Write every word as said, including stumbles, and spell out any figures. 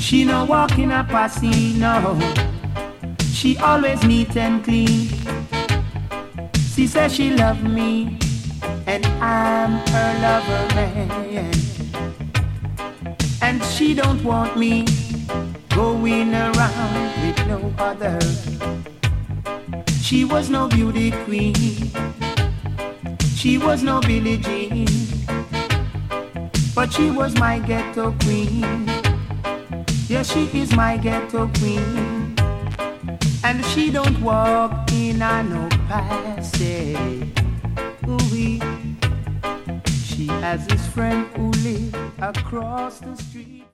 She no walk in a posse, no. She always neat and clean. She says she love me, and I'm her lover man. And she don't want me going around with no other. She was no beauty queen, she was no Billie Jean, but she was my ghetto queen. Yes, she is my ghetto queen. And she don't walk in a no passage. Ooh-wee. She has this friend who lives across the street.